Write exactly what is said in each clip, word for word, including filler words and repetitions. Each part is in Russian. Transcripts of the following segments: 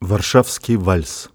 Варшавский вальс.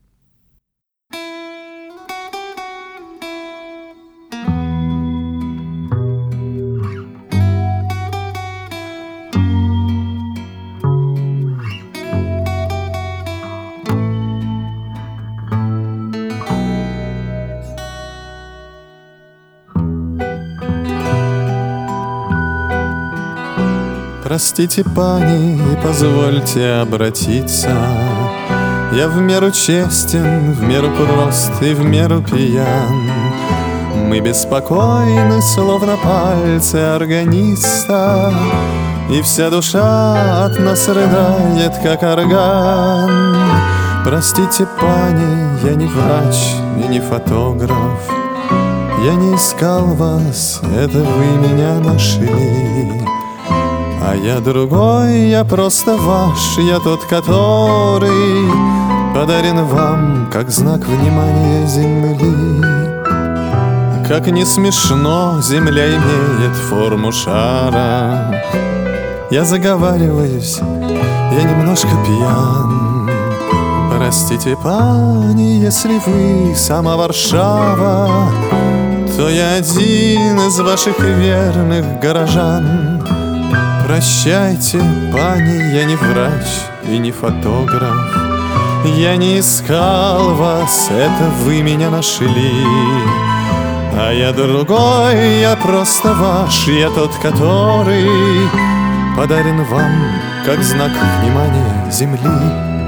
Простите, пани, и позвольте обратиться. Я в меру честен, в меру прост и в меру пьян. Мы беспокойны, словно пальцы органиста, и вся душа от нас рыдает, как орган. Простите, пани, я не врач и не фотограф. Я не искал вас, это вы меня нашли. А я другой, я просто ваш, я тот, который подарен вам, как знак внимания земли. Как не смешно, земля имеет форму шара. Я заговариваюсь, я немножко пьян. Простите, пани, если вы сама Варшава, то я один из ваших верных горожан. Прощайте, пани, я не врач и не фотограф. Я не искал вас, это вы меня нашли. А я другой, я просто ваш, я тот, который подарен вам, как знак внимания земли.